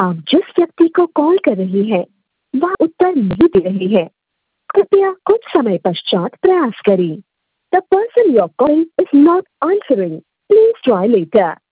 आप जिस व्यक्ति को कॉल कर रही हैं वह उत्तर नहीं दे रही है। कृपया कुछ समय पश्चात प्रयास करें। The person you're calling is not answering. Please try later.